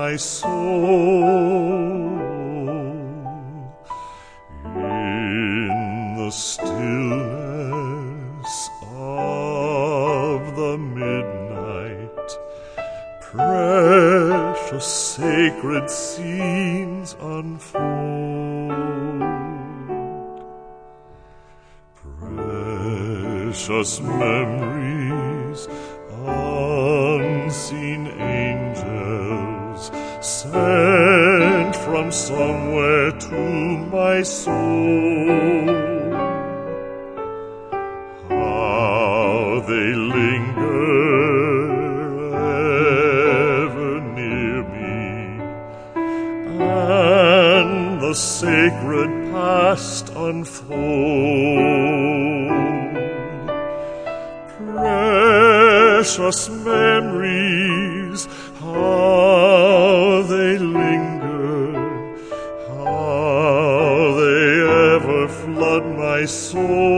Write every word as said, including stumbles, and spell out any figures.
my soul. In the stillness of the midnight, precious sacred scenes unfold. Precious memories, unseen angels sent from somewhere to my soul. How they linger ever near me, and the sacred past unfold. Precious memories, how they linger, how they ever flood my soul.